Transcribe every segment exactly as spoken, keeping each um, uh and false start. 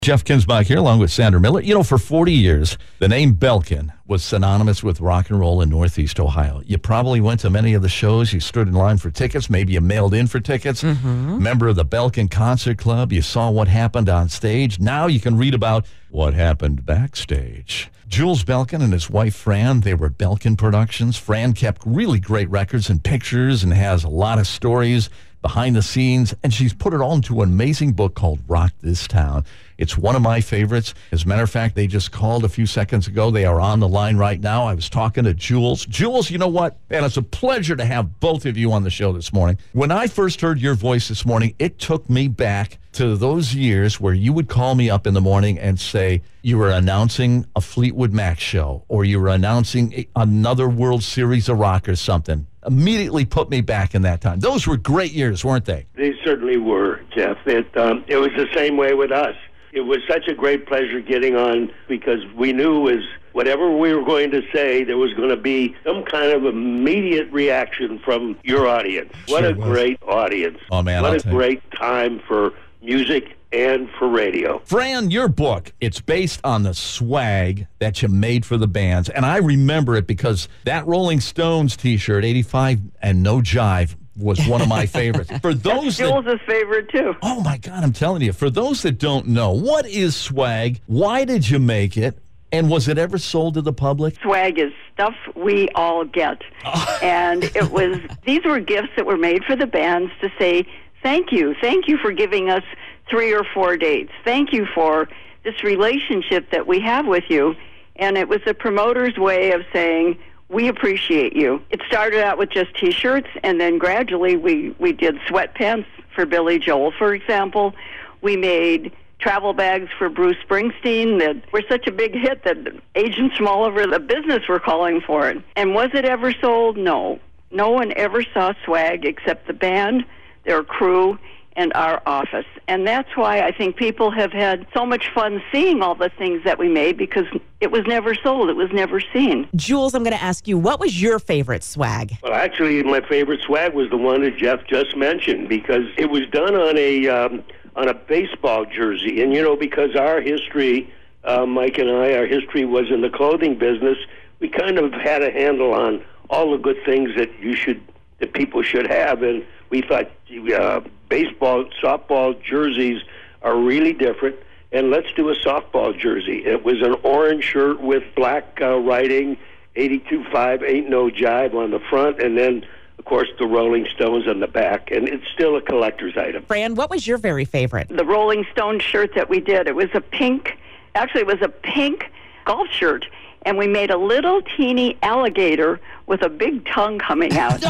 Jeff Kinsbach here, along with Sandra Miller. You know, for forty years, the name Belkin was synonymous with rock and roll in Northeast Ohio. You probably went to many of the shows. You stood in line for tickets. Maybe you mailed in for tickets. Mm-hmm. Member of the Belkin Concert Club. You saw what happened on stage. Now you can read about what happened backstage. Jules Belkin and his wife, Fran, they were Belkin Productions. Fran kept really great records and pictures and has a lot of stories behind the scenes, and she's put it all into an amazing book called Rock This Town. It's one of my favorites. As a matter of fact, they just called a few seconds ago. They are on the line right now. I was talking to Jules. Jules, you know what? And it's a pleasure to have both of you on the show this morning. When I first heard your voice this morning, it took me back to those years where you would call me up in the morning and say you were announcing a Fleetwood Mac show or you were announcing a, another World Series of Rock or something. Immediately put me back in that time. Those were great years, weren't they? They certainly were, Jeff. It, um, it was the same way with us. It was such a great pleasure getting on because we knew was whatever we were going to say, there was going to be some kind of immediate reaction from your audience. What Sure a was. great audience. Oh, man, What I'll a tell you. great time for music and for radio. Fran, your book, it's based on the swag that you made for the bands. And I remember it because that Rolling Stones t-shirt, eighty-five and No Jive, was one of my favorites. For those that, Jules' favorite, too. oh my God, I'm telling you, for those that don't know, what is swag? Why did you make it? And was it ever sold to the public? Swag is stuff we all get. And it was, these were gifts that were made for the bands to say, thank you. Thank you for giving us three or four dates. Thank you for this relationship that we have with you. And it was the promoter's way of saying, we appreciate you. It started out with just T-shirts, and then gradually we, we did sweatpants for Billy Joel, for example. We made travel bags for Bruce Springsteen that were such a big hit that agents from all over the business were calling for it. And was it ever sold? No. No one ever saw swag except the band, their crew, and our office. And that's why I think people have had so much fun seeing all the things that we made because it was never sold. It was never seen. Jules, I'm going to ask you, what was your favorite swag? Well, actually, my favorite swag was the one that Jeff just mentioned because it was done on a um, on a baseball jersey. And, you know, because our history, uh, Mike and I, our history was in the clothing business, we kind of had a handle on all the good things that you should, that people should have. And we thought uh, baseball, softball jerseys are really different, and let's do a softball jersey. It was an orange shirt with black uh, writing, eighty-two five, Ain't No Jive on the front, and then, of course, the Rolling Stones on the back, and it's still a collector's item. Fran, what was your very favorite? The Rolling Stone shirt that we did, it was a pink, actually it was a pink golf shirt, and we made a little teeny alligator with a big tongue coming out.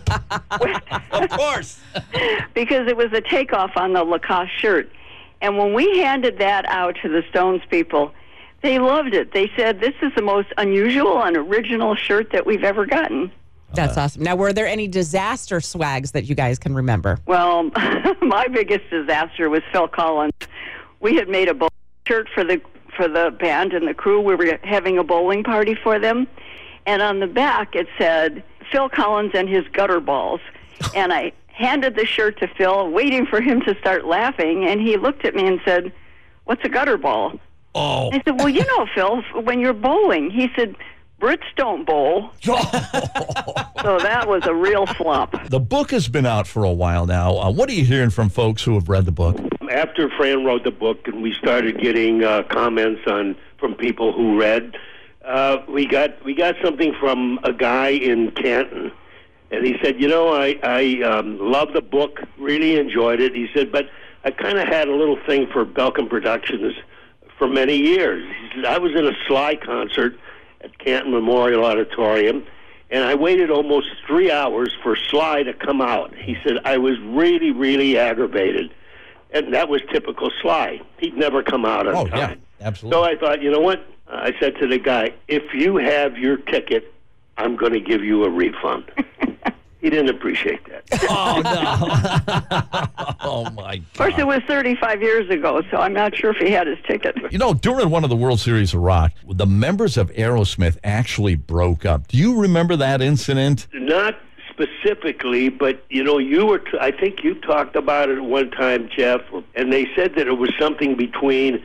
Of course. Because it was a takeoff on the Lacoste shirt. And when we handed that out to the Stones people, they loved it. They said, this is the most unusual and original shirt that we've ever gotten. That's awesome. Now, were there any disaster swags that you guys can remember? Well, my biggest disaster was Phil Collins. We had made a bowling shirt for the for the band and the crew. We were having a bowling party for them. And on the back, it said, Phil Collins and his gutter balls. And I handed the shirt to Phil, waiting for him to start laughing. And he looked at me and said, what's a gutter ball? Oh. I said, well, you know, Phil, when you're bowling. He said, Brits don't bowl. So that was a real flop. The book has been out for a while now. Uh, what are you hearing from folks who have read the book? After Fran wrote the book and we started getting uh, comments on from people who read, uh, we got we got something from a guy in Canton, and he said, you know, I, I um, love the book, really enjoyed it. He said, but I kind of had a little thing for Belkin Productions for many years. He said, I was in a Sly concert at Canton Memorial Auditorium, and I waited almost three hours for Sly to come out. He said, I was really, really aggravated. And that was typical Sly. He'd never come out on Oh, time. yeah, absolutely. So I thought, you know what? I said to the guy, if you have your ticket, I'm going to give you a refund. He didn't appreciate that. Oh, no. Oh, my God. Of course, it was thirty-five years ago, so I'm not sure if he had his ticket. You know, during one of the World Series of Rock, the members of Aerosmith actually broke up. Do you remember that incident? Not specifically, but, you know, you were, t- I think you talked about it at one time, Jeff, and they said that it was something between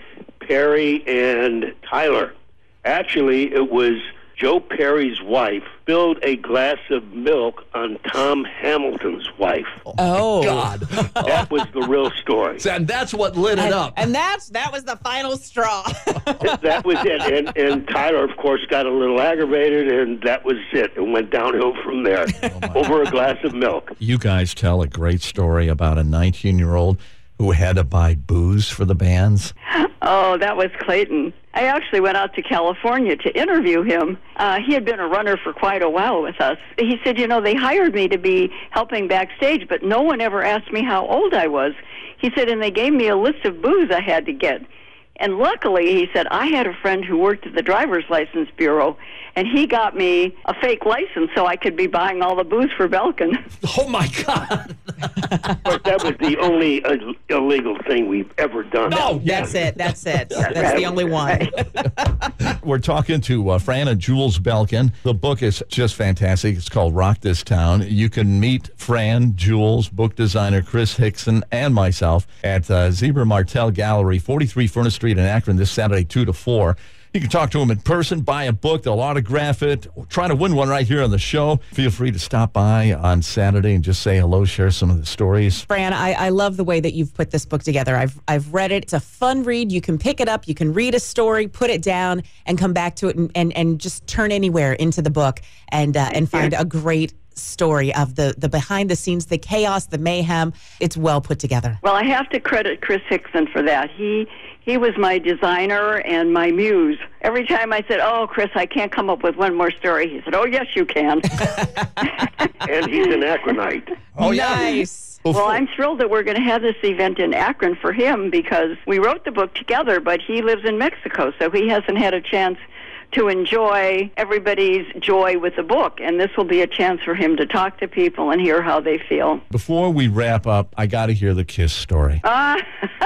Perry, and Tyler. Actually, it was Joe Perry's wife spilled a glass of milk on Tom Hamilton's wife. Oh, God. That was the real story. And that's what lit it and, up. and that's that was the final straw. That was it. And, and Tyler, of course, got a little aggravated, and that was it. It went downhill from there over a glass of milk. You guys tell a great story about a nineteen-year-old who had to buy booze for the bands. Oh, that was Clayton. I actually went out to California to interview him. Uh, he had been a runner for quite a while with us. He said, you know, they hired me to be helping backstage, but no one ever asked me how old I was. He said, and they gave me a list of booze I had to get. And luckily, he said, I had a friend who worked at the driver's license bureau, and he got me a fake license so I could be buying all the booze for Belkin. Oh, my God. But that was the only uh, illegal thing we've ever done. No, That's it. That's it. That's the only one. We're talking to uh, Fran and Jules Belkin. The book is just fantastic. It's called Rock This Town. You can meet Fran, Jules, book designer Chris Hickson, and myself at uh, Zebra Martel Gallery, forty-three Furnace Street in Akron this Saturday, two to four. You can talk to them in person, buy a book, they'll autograph it, try to win one right here on the show. Feel free to stop by on Saturday and just say hello, share some of the stories. Fran, I, I love the way that you've put this book together. I've I've read it. It's a fun read. You can pick it up, you can read a story, put it down, and come back to it and, and, and just turn anywhere into the book and uh, and find a great story of the, the behind the scenes, the chaos, the mayhem. It's well put together. Well, I have to credit Chris Hickson for that. He he was my designer and my muse. Every time I said, oh, Chris, I can't come up with one more story, he said, oh, yes, you can. And he's an Akronite. Oh, yeah. Nice. Well, I'm thrilled that we're going to have this event in Akron for him because we wrote the book together, but he lives in Mexico, so he hasn't had a chance to enjoy everybody's joy with the book. And this will be a chance for him to talk to people and hear how they feel. Before we wrap up, I got to hear the Kiss story. Uh,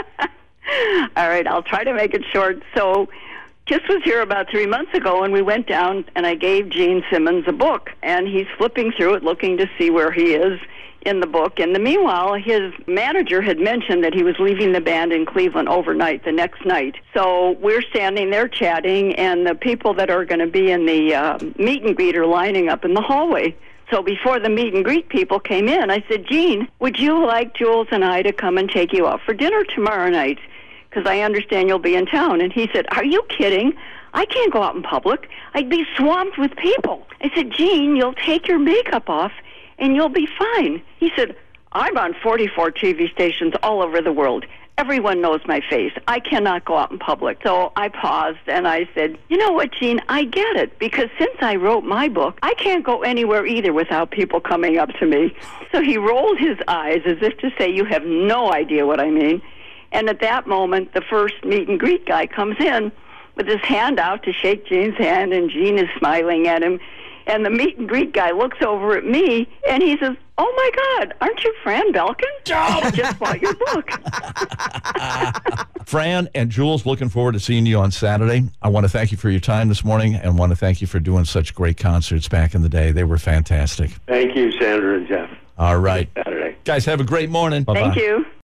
all right, I'll try to make it short. So Kiss was here about three months ago, and we went down, and I gave Gene Simmons a book. And he's flipping through it, looking to see where he is in the book. And the meanwhile, his manager had mentioned that he was leaving the band in Cleveland overnight, the next night. So we're standing there chatting, and the people that are going to be in the uh, meet and greet are lining up in the hallway. So before the meet and greet people came in, I said, Gene, would you like Jules and I to come and take you out for dinner tomorrow night? Because I understand you'll be in town. And he said, are you kidding? I can't go out in public. I'd be swamped with people. I said, Gene, you'll take your makeup off and you'll be fine. He said, I'm on forty-four T V stations all over the world. Everyone knows my face. I cannot go out in public. So I paused and I said, you know what, Gene, I get it. Because since I wrote my book, I can't go anywhere either without people coming up to me. So he rolled his eyes as if to say, you have no idea what I mean. And at that moment, the first meet and greet guy comes in with his hand out to shake Gene's hand, and Gene is smiling at him. And the meet and greet guy looks over at me, and he says, oh, my God, aren't you Fran Belkin? I just bought your book. Fran and Jules, looking forward to seeing you on Saturday. I want to thank you for your time this morning and want to thank you for doing such great concerts back in the day. They were fantastic. Thank you, Sandra and Jeff. All right. Saturday. Guys, have a great morning. Bye-bye. Thank you.